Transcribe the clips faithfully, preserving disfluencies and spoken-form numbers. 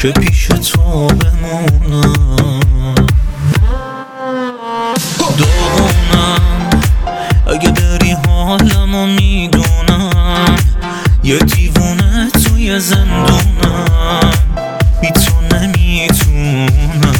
که پیش تو بمونم. داغونم اگه بری حالمو میدونم، یه دیوونه توی زندونم، بی تو نمیتونم.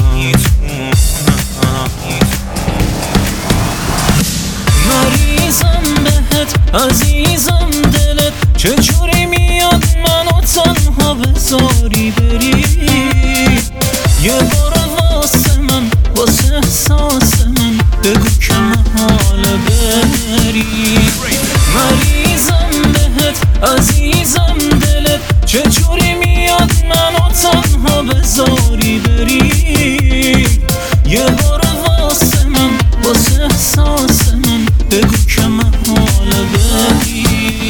مریضم بهت عزیزم دلت، چجوری میاد منو تنها بذاری بری؟ یه بار واسه من، واسه احساس من بگو که محاله بری. مریضم بهت عزیزم دلت، چجوری میاد منو تنها بذاری بری؟ یه بار واسه من، واسه احساس من بگو که محاله بری.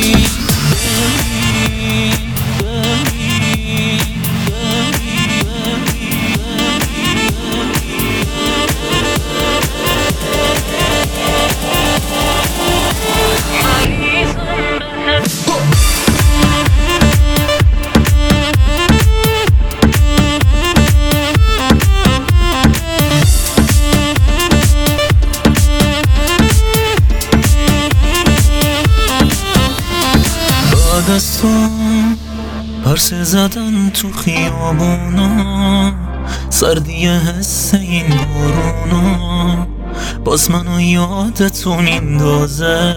بعد از تو پرسه زدن تو خیابونا، سردی حس این بارونا باز منو یاد تو میندازه.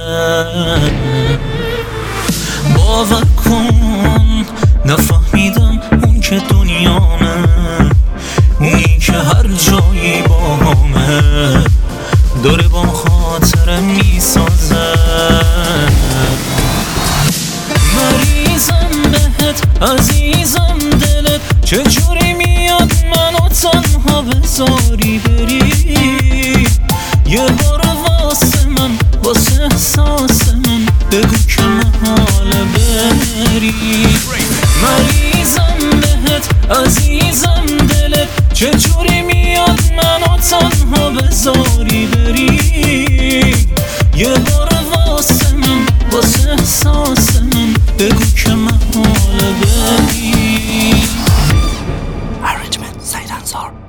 باور کن نفهمیدم اون که دنیامه، اونی که هر جایی باهامه، داره با خاطرم میسازه. مریضم بهت عزیزم دلت، چجوری میاد منو تنها بذاری بری؟ یه بار واسه من، واسه احساس من بگو که محاله بری. مریضم بهت عزیزم دلت، چجوری میاد منو تنها بذاری بری؟ یه بار واسه من، واسه احساس من بگو که محاله بری. Arrangement سعید انصار.